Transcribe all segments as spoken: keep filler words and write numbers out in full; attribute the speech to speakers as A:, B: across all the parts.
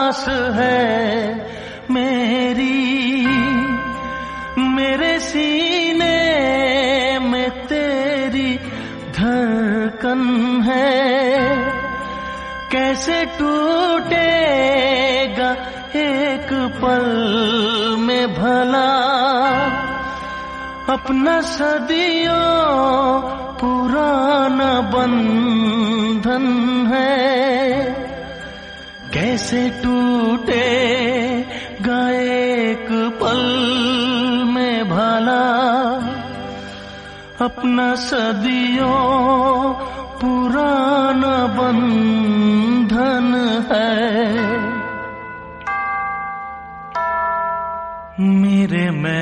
A: सांस है मेरी, मेरे सीने में तेरी धड़कन है। कैसे टूटेगा एक पल में भला अपना सदियों पुराना बंधन है। कैसे टूटेगा एक पल में भला अपना सदियों पुराना बंधन है। मेरे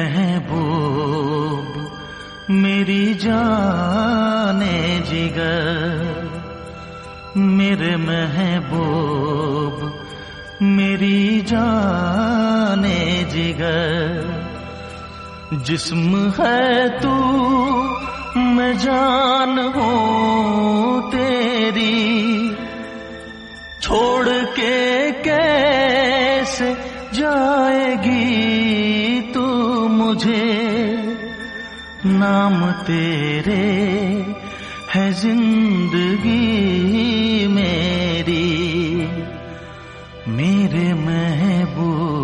A: महबूब मेरी जाने जिगर, मेरे महबूब मेरी जाने जिगर, जिस्म है तू मैं जान हूँ तेरी, छोड़ के कैसे जाएगी तू मुझे। नाम तेरे है जिंदगी मेरी, मेरे महबूब।